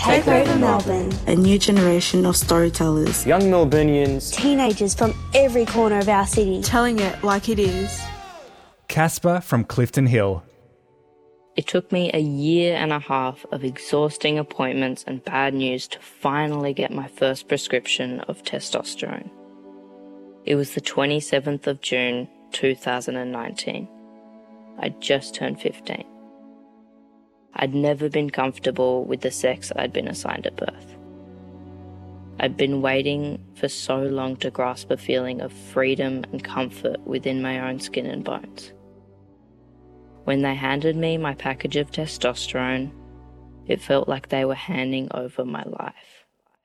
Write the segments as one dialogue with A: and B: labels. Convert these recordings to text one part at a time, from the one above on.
A: Take over Melbourne.
B: A new generation of storytellers.
C: Young Melburnians.
A: Teenagers from every corner of our city.
B: Telling it like it is.
D: Casper from Clifton Hill.
E: It took me 1.5 years of exhausting appointments and bad news to finally get my first prescription of testosterone. It was the 27th of June, 2019. I'd just turned 15. I'd never been comfortable with the sex I'd been assigned at birth. I'd been waiting for so long to grasp a feeling of freedom and comfort within my own skin and bones. When they handed me my package of testosterone, it felt like they were handing over my life.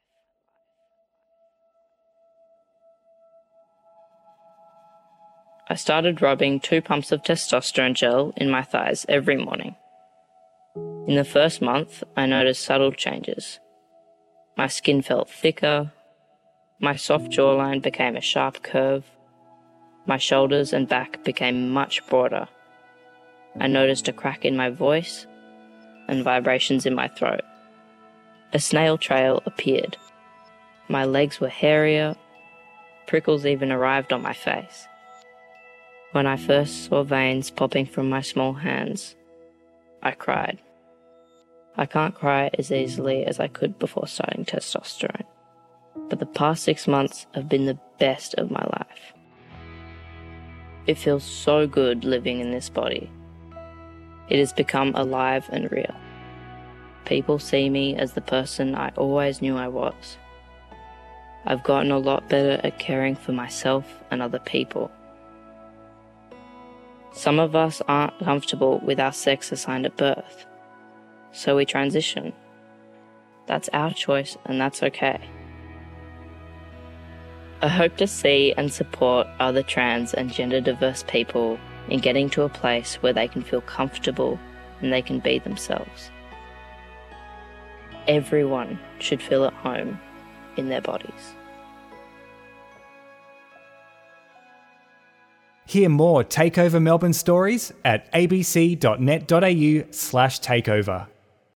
E: I started rubbing 2 pumps of testosterone gel in my thighs every morning. In the first month, I noticed subtle changes. My skin felt thicker, my soft jawline became a sharp curve, my shoulders and back became much broader. I noticed a crack in my voice and vibrations in my throat. A snail trail appeared. My legs were hairier, prickles even arrived on my face. When I first saw veins popping from my small hands, I cried. I can't cry as easily as I could before starting testosterone, but the past 6 months have been the best of my life. It feels so good living in this body. It has become alive and real. People see me as the person I always knew I was. I've gotten a lot better at caring for myself and other people. Some of us aren't comfortable with our sex assigned at birth, so we transition. That's our choice and that's okay. I hope to see and support other trans and gender diverse people in getting to a place where they can feel comfortable and they can be themselves. Everyone should feel at home in their bodies.
D: Hear more Takeover Melbourne stories at abc.net.au/takeover.